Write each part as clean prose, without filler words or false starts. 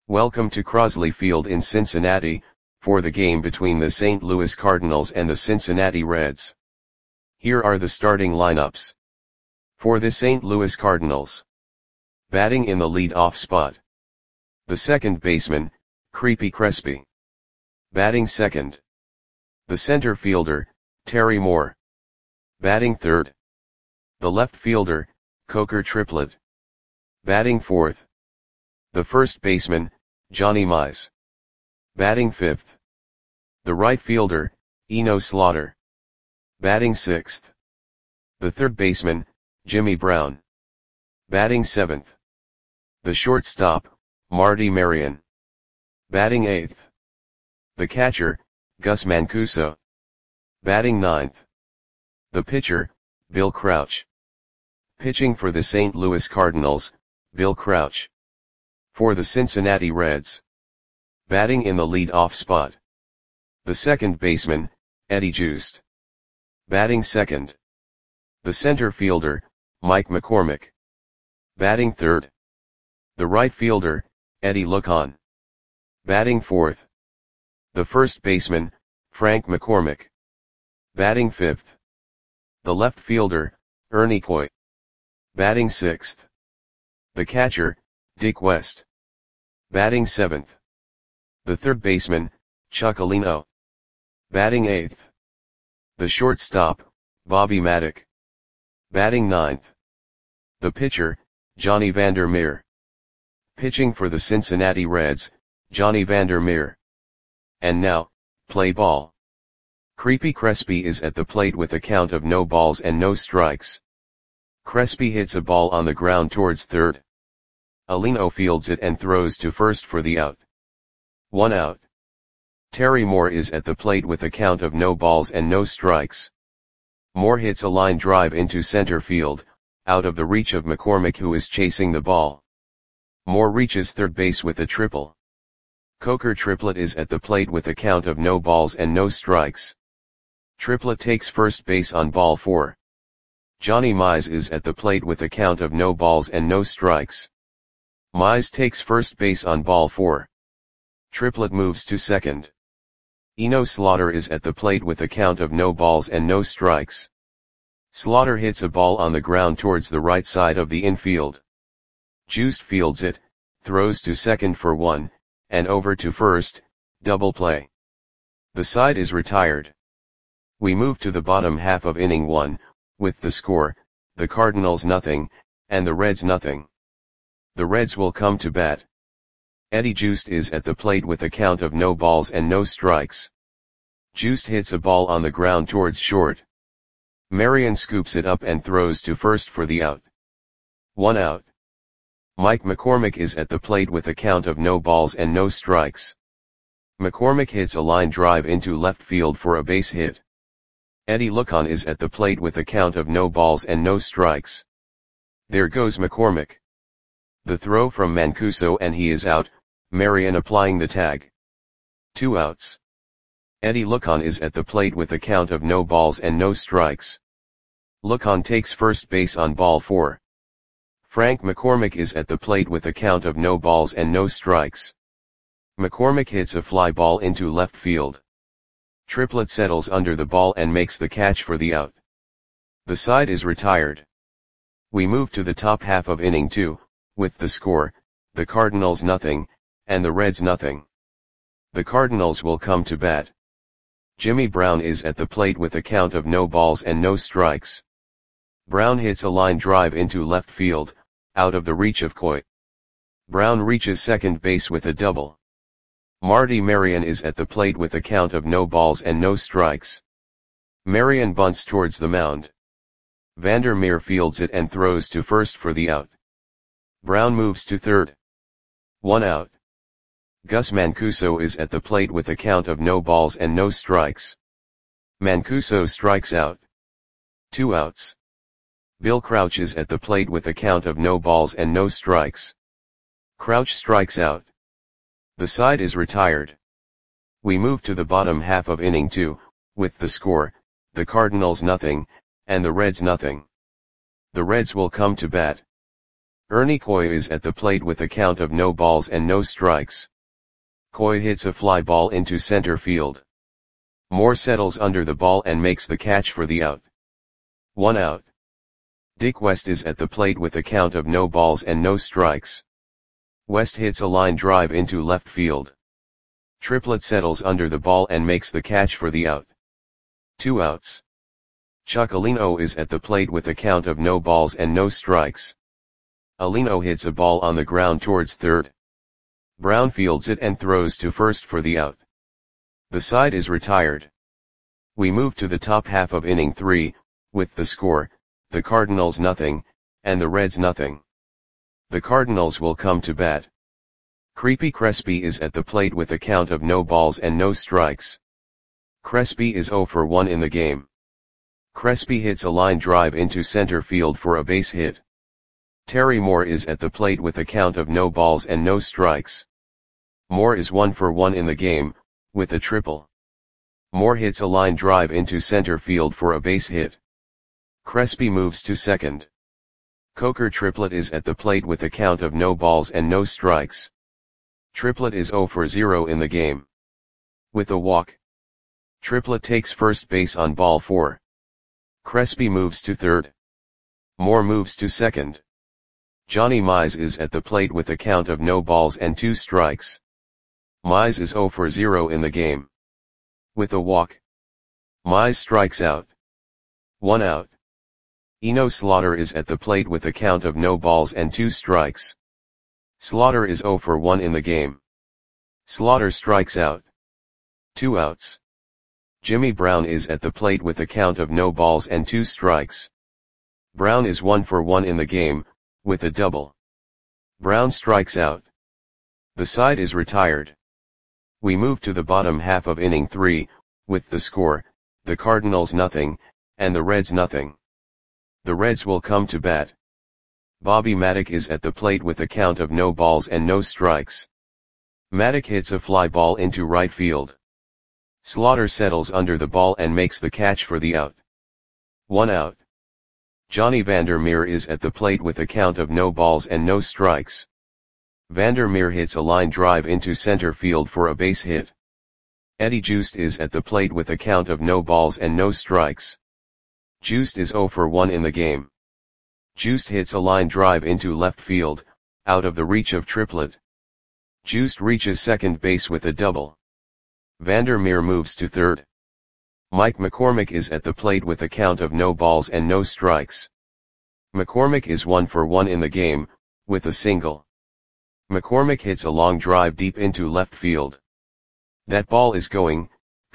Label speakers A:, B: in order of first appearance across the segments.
A: Welcome to Crosley Field in Cincinnati, for the game between the St. Louis Cardinals and the Cincinnati Reds. Here are the starting lineups. For the St. Louis Cardinals. Batting in the lead-off spot. The second baseman, Creepy Crespi. Batting second. The center fielder, Terry Moore. Batting third. The left fielder, Coker Triplett. Batting fourth. The first baseman, Johnny Mize. Batting fifth. The right fielder, Eno Slaughter. Batting sixth. The third baseman, Jimmy Brown. Batting seventh. The shortstop, Marty Marion. Batting eighth. The catcher, Gus Mancuso. Batting ninth. The pitcher, Bill Crouch. Pitching for the St. Louis Cardinals, Bill Crouch. For the Cincinnati Reds. Batting in the lead-off spot. The second baseman, Eddie Joost. Batting second. The center fielder, Mike McCormick. Batting third. The right fielder, Eddie Lucon. Batting fourth. The first baseman, Frank McCormick. Batting fifth. The left fielder, Ernie Coy. Batting sixth. The catcher, Dick West. Batting seventh. The third baseman, Chuck Alino. Batting eighth. The shortstop, Bobby Maddock. Batting ninth. The pitcher, Johnny Vander Meer. Pitching for the Cincinnati Reds, Johnny Vander Meer. And now, play ball. Creepy Crespi is at the plate with a count of no balls and no strikes. Crespi hits a ball on the ground towards third. Alino fields it and throws to first for the out. 1 out. Terry Moore is at the plate with a count of no balls and no strikes. Moore hits a line drive into center field, out of the reach of McCormick, who is chasing the ball. Moore reaches third base with a triple. Coker Triplett is at the plate with a count of no balls and no strikes. Triplett takes first base on ball 4. Johnny Mize is at the plate with a count of no balls and no strikes. Mize takes first base on ball 4. Triplett moves to second. Eno Slaughter is at the plate with a count of no balls and no strikes. Slaughter hits a ball on the ground towards the right side of the infield. Joost fields it, throws to second for 1, and over to first, double play. The side is retired. We move to the bottom half of inning 1, with the score, the Cardinals nothing, and the Reds nothing. The Reds will come to bat. Eddie Joost is at the plate with a count of no balls and no strikes. Joost hits a ball on the ground towards short. Marion scoops it up and throws to first for the out. 1 out. Mike McCormick is at the plate with a count of no balls and no strikes. McCormick hits a line drive into left field for a base hit. Eddie Lucon is at the plate with a count of no balls and no strikes. There goes McCormick. The throw from Mancuso and he is out, Marion applying the tag. 2 outs. Eddie Lucon is at the plate with a count of no balls and no strikes. Lucon takes first base on ball 4. Frank McCormick is at the plate with a count of no balls and no strikes. McCormick hits a fly ball into left field. Triplett settles under the ball and makes the catch for the out. The side is retired. We move to the top half of inning 2, with the score, the Cardinals nothing, and the Reds nothing. The Cardinals will come to bat. Jimmy Brown is at the plate with a count of no balls and no strikes. Brown hits a line drive into left field, out of the reach of Coy. Brown reaches second base with a double. Marty Marion is at the plate with a count of no balls and no strikes. Marion bunts towards the mound. Vander Meer fields it and throws to first for the out. Brown moves to third. 1 out. Gus Mancuso is at the plate with a count of no balls and no strikes. Mancuso strikes out. 2 outs. Bill Crouch is at the plate with a count of no balls and no strikes. Crouch strikes out. The side is retired. We move to the bottom half of inning 2, with the score, the Cardinals nothing, and the Reds nothing. The Reds will come to bat. Ernie Coy is at the plate with a count of no balls and no strikes. Coy hits a fly ball into center field. Moore settles under the ball and makes the catch for the out. 1 out. Dick West is at the plate with a count of no balls and no strikes. West hits a line drive into left field. Triplett settles under the ball and makes the catch for the out. 2 outs. Chuck Alino is at the plate with a count of no balls and no strikes. Alino hits a ball on the ground towards third. Brown fields it and throws to first for the out. The side is retired. We move to the top half of inning 3, with the score, the Cardinals nothing, and the Reds nothing. The Cardinals will come to bat. Creepy Crespi is at the plate with a count of no balls and no strikes. Crespi is 0 for 1 in the game. Crespi hits a line drive into center field for a base hit. Terry Moore is at the plate with a count of no balls and no strikes. Moore is 1 for 1 in the game, with a triple. Moore hits a line drive into center field for a base hit. Crespi moves to second. Coker Triplett is at the plate with a count of no balls and no strikes. Triplett is 0 for 0 in the game. With a walk. Triplett takes first base on ball 4. Crespi moves to third. Moore moves to second. Johnny Mize is at the plate with a count of no balls and 2 strikes. Mize is 0 for 0 in the game. With a walk. Mize strikes out. 1 out. Eno Slaughter is at the plate with a count of no balls and 2 strikes. Slaughter is 0 for 1 in the game. Slaughter strikes out. 2 outs. Jimmy Brown is at the plate with a count of no balls and 2 strikes. Brown is 1 for 1 in the game, with a double. Brown strikes out. The side is retired. We move to the bottom half of inning 3, with the score, the Cardinals nothing, and the Reds nothing. The Reds will come to bat. Bobby Maddock is at the plate with a count of no balls and no strikes. Maddock hits a fly ball into right field. Slaughter settles under the ball and makes the catch for the out. 1 out. Johnny Vandermeer is at the plate with a count of no balls and no strikes. Vandermeer hits a line drive into center field for a base hit. Eddie Joost is at the plate with a count of no balls and no strikes. Joost is 0 for 1 in the game. Joost hits a line drive into left field, out of the reach of Triplett. Joost reaches second base with a double. Vandermeer moves to third. Mike McCormick is at the plate with a count of no balls and no strikes. McCormick is 1 for 1 in the game, with a single. McCormick hits a long drive deep into left field. That ball is gone.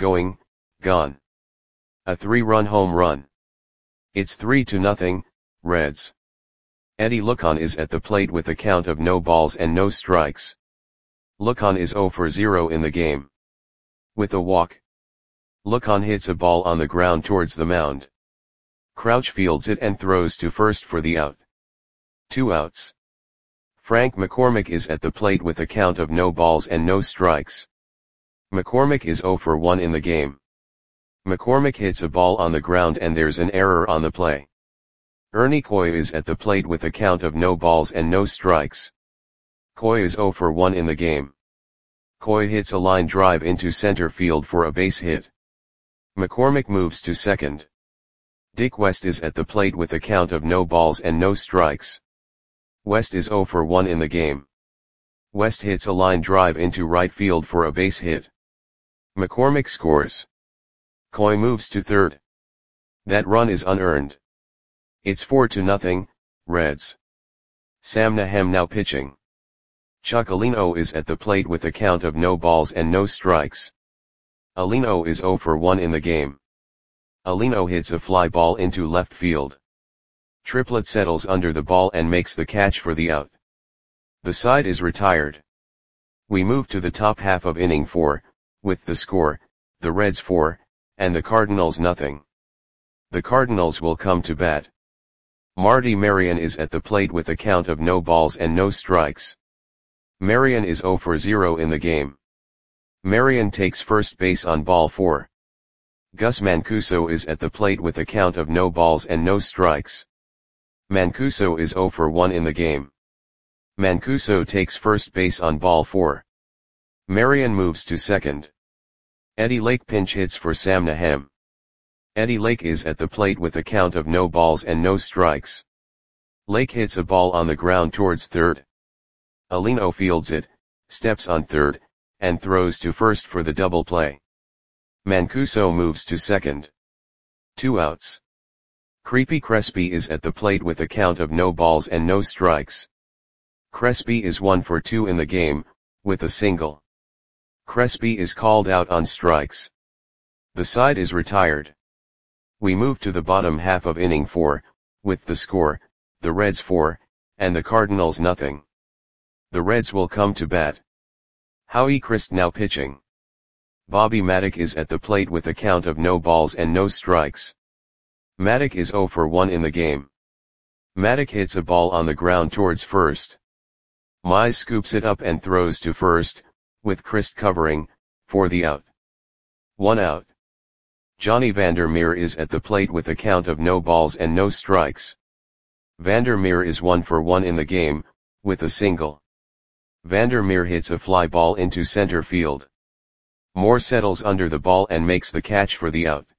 A: A 3-run home run. It's 3-0, Reds. Eddie Lucon is at the plate with a count of no balls and no strikes. Lucon is 0 for 0 in the game. With a walk. Lucon hits a ball on the ground towards the mound. Crouch fields it and throws to first for the out. 2 outs. Frank McCormick is at the plate with a count of no balls and no strikes. McCormick is 0 for 1 in the game. McCormick hits a ball on the ground and there's an error on the play. Ernie Coy is at the plate with a count of no balls and no strikes. Coy is 0 for 1 in the game. Coy hits a line drive into center field for a base hit. McCormick moves to second. Dick West is at the plate with a count of no balls and no strikes. West is 0 for 1 in the game. West hits a line drive into right field for a base hit. McCormick scores. Coy moves to third. That run is unearned. It's 4-0, Reds. Sam Nahem now pitching. Chuck Alino is at the plate with a count of no balls and no strikes. Alino is 0 for 1 in the game. Alino hits a fly ball into left field. Triplett settles under the ball and makes the catch for the out. The side is retired. We move to the top half of inning 4, with the score, the Reds 4, and the Cardinals nothing. The Cardinals will come to bat. Marty Marion is at the plate with a count of no balls and no strikes. Marion is 0 for 0 in the game. Marion takes first base on ball 4. Gus Mancuso is at the plate with a count of no balls and no strikes. Mancuso is 0 for 1 in the game. Mancuso takes first base on ball 4. Marion moves to second. Eddie Lake pinch hits for Sam Nahem. Eddie Lake is at the plate with a count of no balls and no strikes. Lake hits a ball on the ground towards third. Alino fields it, steps on third, and throws to first for the double play. Mancuso moves to second. 2 outs. Creepy Crespi is at the plate with a count of no balls and no strikes. Crespi is 1 for 2 in the game, with a single. Crespi is called out on strikes. The side is retired. We move to the bottom half of inning 4, with the score, the Reds 4, and the Cardinals nothing. The Reds will come to bat. Howie Christ now pitching. Bobby Maddock is at the plate with a count of no balls and no strikes. Maddock is 0 for 1 in the game. Maddock hits a ball on the ground towards first. Mize scoops it up and throws to first, with Christ covering, for the out. 1 out. Johnny Vandermeer is at the plate with a count of no balls and no strikes. Vandermeer is 1 for 1 in the game, with a single. Vandermeer hits a fly ball into center field. Moore settles under the ball and makes the catch for the out.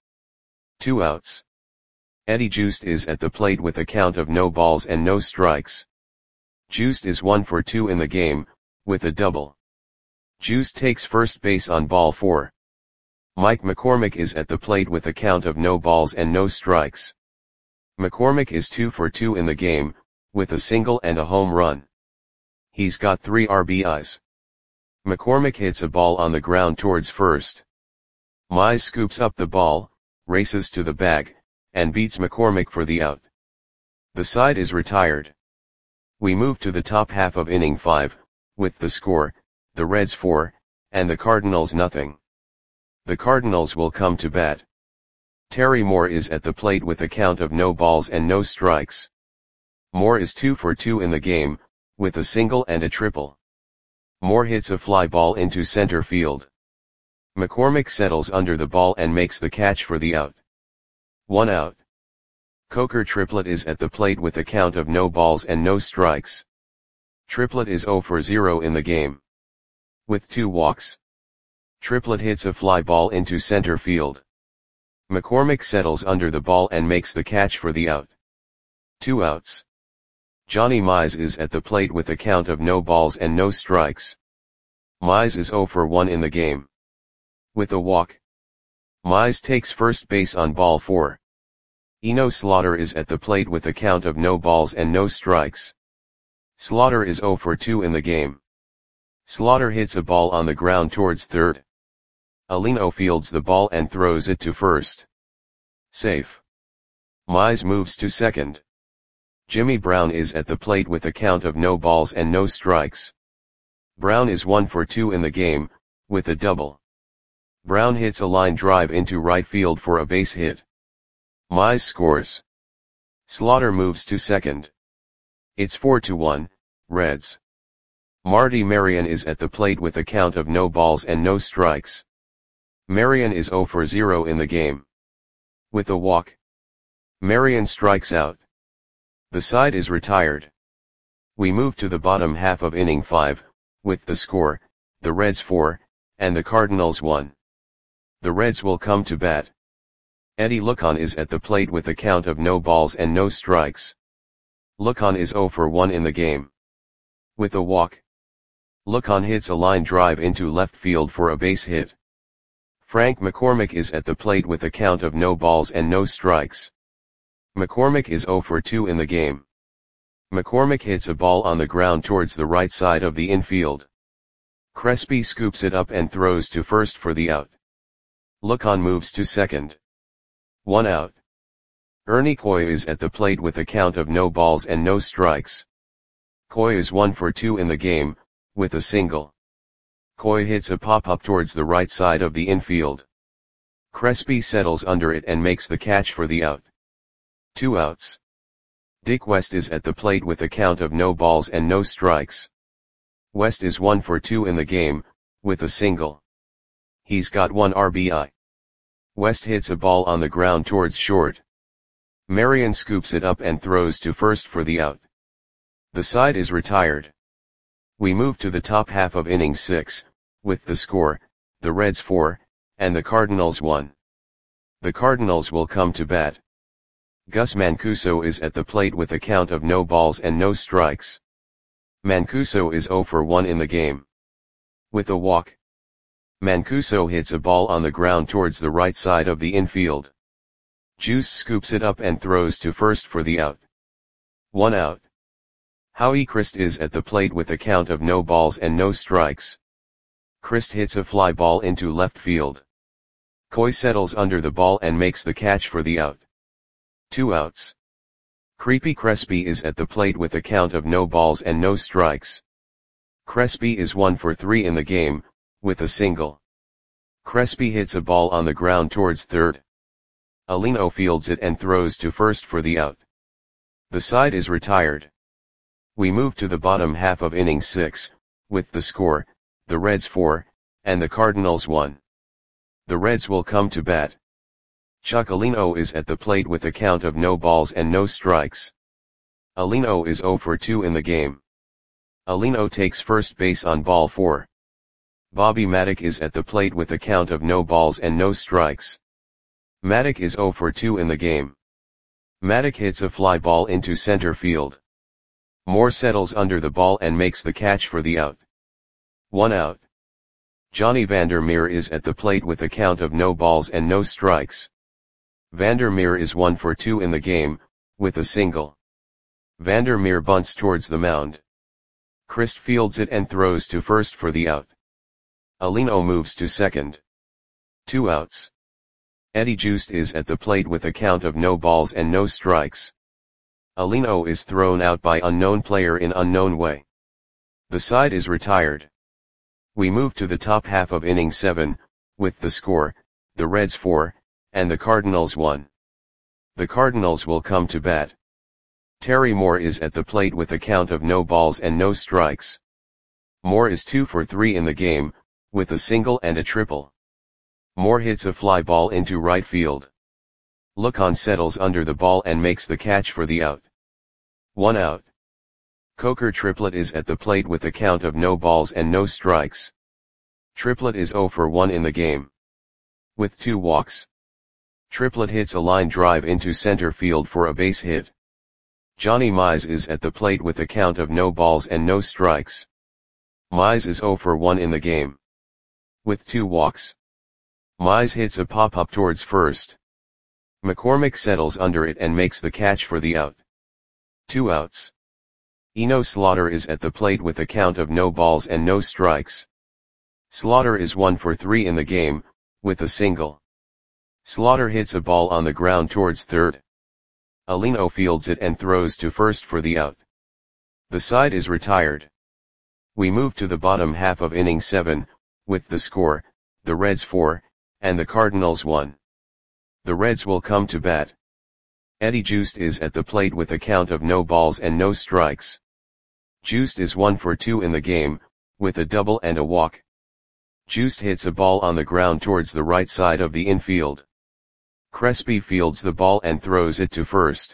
A: 2 outs. Eddie Joost is at the plate with a count of no balls and no strikes. Joost is 1 for 2 in the game, with a double. Joost takes first base on ball 4. Mike McCormick is at the plate with a count of no balls and no strikes. McCormick is 2 for 2 in the game, with a single and a home run. He's got 3 RBIs. McCormick hits a ball on the ground towards first. Mize scoops up the ball, races to the bag, and beats McCormick for the out. The side is retired. We move to the top half of inning 5, with the score, the Reds 4, and the Cardinals nothing. The Cardinals will come to bat. Terry Moore is at the plate with a count of no balls and no strikes. Moore is 2 for 2 in the game, with a single and a triple. Moore hits a fly ball into center field. McCormick settles under the ball and makes the catch for the out. 1 out. Coker Triplett is at the plate with a count of no balls and no strikes. Triplett is 0 for 0 in the game. With 2 walks. Triplett hits a fly ball into center field. McCormick settles under the ball and makes the catch for the out. 2 outs. Johnny Mize is at the plate with a count of no balls and no strikes. Mize is 0 for 1 in the game. With a walk. Mize takes first base on ball 4. Eno Slaughter is at the plate with a count of no balls and no strikes. Slaughter is 0 for 2 in the game. Slaughter hits a ball on the ground towards third. Alino fields the ball and throws it to first. Safe. Mize moves to second. Jimmy Brown is at the plate with a count of no balls and no strikes. Brown is 1 for 2 in the game, with a double. Brown hits a line drive into right field for a base hit. Mize scores. Slaughter moves to second. It's 4-1, Reds. Marty Marion is at the plate with a count of no balls and no strikes. Marion is 0 for 0 in the game. With a walk. Marion strikes out. The side is retired. We move to the bottom half of inning 5, with the score, the Reds 4, and the Cardinals 1. The Reds will come to bat. Eddie Lucon is at the plate with a count of no balls and no strikes. Lucon is 0 for 1 in the game. With a walk. Lucon hits a line drive into left field for a base hit. Frank McCormick is at the plate with a count of no balls and no strikes. McCormick is 0 for 2 in the game. McCormick hits a ball on the ground towards the right side of the infield. Crespi scoops it up and throws to first for the out. Lucon moves to second. 1 out. Ernie Coy is at the plate with a count of no balls and no strikes. Coy is 1 for 2 in the game, with a single. Coy hits a pop-up towards the right side of the infield. Crespi settles under it and makes the catch for the out. 2 outs. Dick West is at the plate with a count of no balls and no strikes. West is 1 for 2 in the game, with a single. He's got 1 RBI. West hits a ball on the ground towards short. Marion scoops it up and throws to first for the out. The side is retired. We move to the top half of inning 6, with the score, the Reds 4, and the Cardinals 1. The Cardinals will come to bat. Gus Mancuso is at the plate with a count of no balls and no strikes. Mancuso is 0 for 1 in the game. With a walk, Mancuso hits a ball on the ground towards the right side of the infield. Juice scoops it up and throws to first for the out. 1 out. Howie Crist is at the plate with a count of no balls and no strikes. Crist hits a fly ball into left field. Coy settles under the ball and makes the catch for the out. 2 outs. Creepy Crespi is at the plate with a count of no balls and no strikes. Crespi is 1 for 3 in the game, with a single. Crespi hits a ball on the ground towards third. Alino fields it and throws to first for the out. The side is retired. We move to the bottom half of inning 6, with the score, the Reds 4, and the Cardinals 1. The Reds will come to bat. Chuck Alino is at the plate with a count of no balls and no strikes. Alino is 0 for 2 in the game. Alino takes first base on ball 4. Bobby Maddock is at the plate with a count of no balls and no strikes. Maddock is 0 for 2 in the game. Maddock hits a fly ball into center field. Moore settles under the ball and makes the catch for the out. 1 out. Johnny Vandermeer is at the plate with a count of no balls and no strikes. Vandermeer is 1 for 2 in the game, with a single. Vandermeer bunts towards the mound. Crist fields it and throws to first for the out. Alino moves to second. 2 outs. Eddie Juiced is at the plate with a count of no balls and no strikes. Alino is thrown out by unknown player in unknown way. The side is retired. We move to the top half of inning 7, with the score, the Reds 4, and the Cardinals 1. The Cardinals will come to bat. Terry Moore is at the plate with a count of no balls and no strikes. Moore is 2 for 3 in the game, with a single and a triple. Moore hits a fly ball into right field. Lucon settles under the ball and makes the catch for the out. 1 out. Coker Triplett is at the plate with a count of no balls and no strikes. Triplett is 0 for 1 in the game. With 2 walks, Triplett hits a line drive into center field for a base hit. Johnny Mize is at the plate with a count of no balls and no strikes. Mize is 0 for 1 in the game. With 2 walks, Mize hits a pop-up towards first. McCormick settles under it and makes the catch for the out. 2 outs. Eno Slaughter is at the plate with a count of no balls and no strikes. Slaughter is 1 for 3 in the game, with a single. Slaughter hits a ball on the ground towards third. Alino fields it and throws to first for the out. The side is retired. We move to the bottom half of inning 7, with the score, the Reds 4, and the Cardinals 1. The Reds will come to bat. Eddie Juiced is at the plate with a count of no balls and no strikes. Juiced is 1 for 2 in the game, with a double and a walk. Juiced hits a ball on the ground towards the right side of the infield. Crespi fields the ball and throws it to first.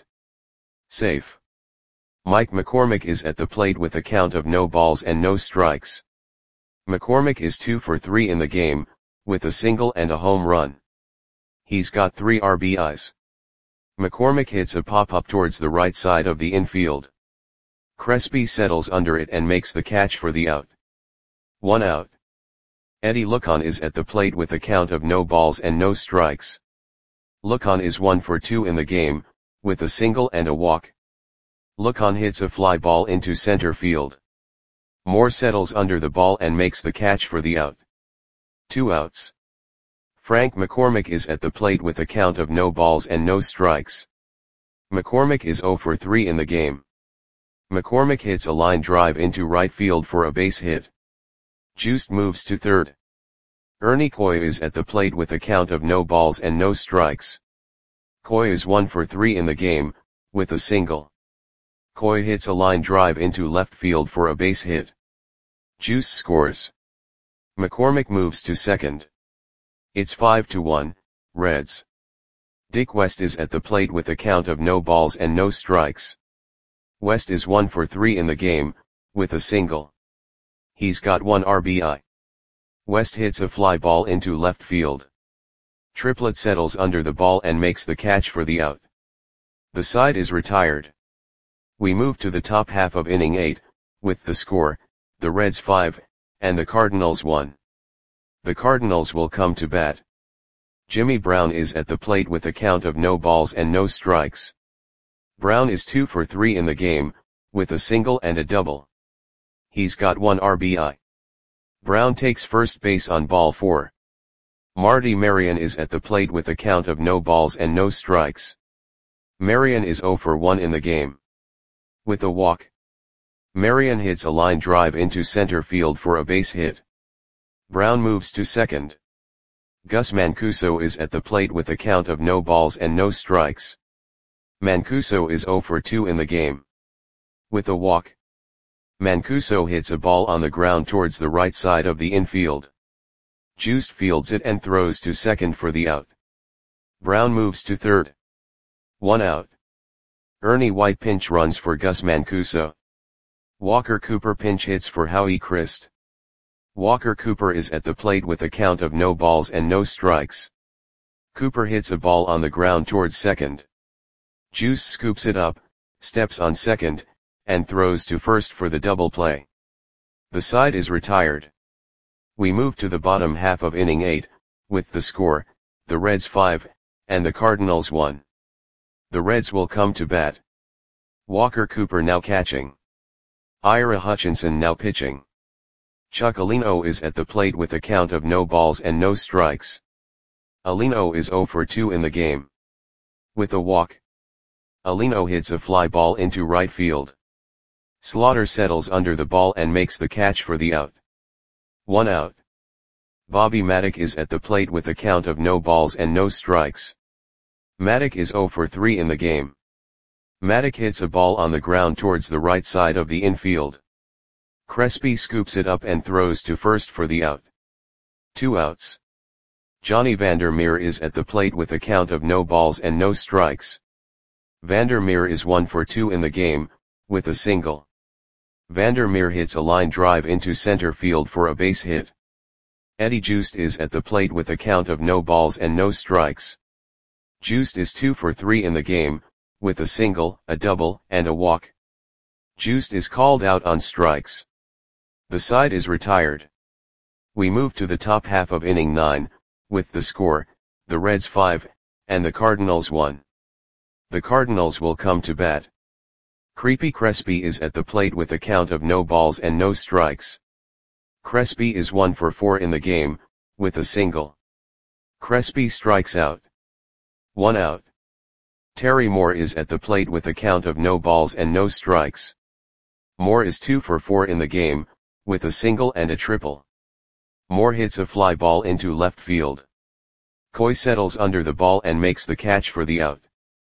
A: Safe. Mike McCormick is at the plate with a count of no balls and no strikes. McCormick is 2 for 3 in the game, with a single and a home run. He's got 3 RBIs. McCormick hits a pop-up towards the right side of the infield. Crespi settles under it and makes the catch for the out. 1 out. Eddie Lucon is at the plate with a count of no balls and no strikes. Lucon is 1 for 2 in the game, with a single and a walk. Lucon hits a fly ball into center field. Moore settles under the ball and makes the catch for the out. 2 outs. Frank McCormick is at the plate with a count of no balls and no strikes. McCormick is 0 for 3 in the game. McCormick hits a line drive into right field for a base hit. Juiced moves to third. Ernie Coy is at the plate with a count of no balls and no strikes. Coy is 1 for 3 in the game, with a single. Coy hits a line drive into left field for a base hit. Juice scores. McCormick moves to second. It's 5-1, Reds. Dick West is at the plate with a count of no balls and no strikes. West is 1 for 3 in the game, with a single. He's got 1 RBI. West hits a fly ball into left field. Triplett settles under the ball and makes the catch for the out. The side is retired. We move to the top half of inning 8, with the score, the Reds 5, and the Cardinals 1. The Cardinals will come to bat. Jimmy Brown is at the plate with a count of no balls and no strikes. Brown is 2 for 3 in the game, with a single and a double. He's got 1 RBI. Brown takes first base on ball 4. Marty Marion is at the plate with a count of no balls and no strikes. Marion is 0 for 1 in the game. With a walk, Marion hits a line drive into center field for a base hit. Brown moves to second. Gus Mancuso is at the plate with a count of no balls and no strikes. Mancuso is 0 for 2 in the game. With a walk, Mancuso hits a ball on the ground towards the right side of the infield. Juiced fields it and throws to second for the out. Brown moves to third. 1 out. Ernie White pinch runs for Gus Mancuso. Walker Cooper pinch hits for Howie Christ. Walker Cooper is at the plate with a count of no balls and no strikes. Cooper hits a ball on the ground towards second. Juice scoops it up, steps on second, and throws to first for the double play. The side is retired. We move to the bottom half of inning 8, with the score, the Reds 5, and the Cardinals 1. The Reds will come to bat. Walker Cooper now catching. Ira Hutchinson now pitching. Chuck Alino is at the plate with a count of no balls and no strikes. Alino is 0 for 2 in the game. With a walk, Alino hits a fly ball into right field. Slaughter settles under the ball and makes the catch for the out. 1 out. Bobby Maddock is at the plate with a count of no balls and no strikes. Maddock is 0 for 3 in the game. Maddock hits a ball on the ground towards the right side of the infield. Crespi scoops it up and throws to first for the out. 2 outs. Johnny Vandermeer is at the plate with a count of no balls and no strikes. Vandermeer is 1 for 2 in the game, with a single. Vandermeer hits a line drive into center field for a base hit. Eddie Juiced is at the plate with a count of no balls and no strikes. Juiced is 2 for 3 in the game, with a single, a double, and a walk. Juiced is called out on strikes. The side is retired. We move to the top half of inning 9, with the score, the Reds 5, and the Cardinals 1. The Cardinals will come to bat. Creepy Crespi is at the plate with a count of no balls and no strikes. Crespi is 1 for 4 in the game, with a single. Crespi strikes out. 1 out. Terry Moore is at the plate with a count of no balls and no strikes. Moore is 2 for 4 in the game, with a single and a triple. Moore hits a fly ball into left field. Coy settles under the ball and makes the catch for the out.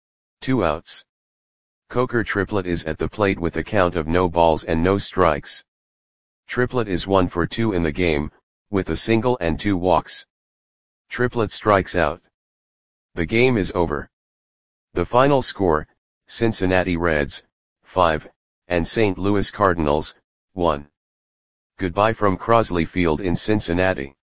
A: 2 outs. Coker Triplett is at the plate with a count of no balls and no strikes. Triplett is 1 for 2 in the game, with a single and 2 walks. Triplett strikes out. The game is over. The final score, Cincinnati Reds, 5, and St. Louis Cardinals, 1. Goodbye from Crosley Field in Cincinnati.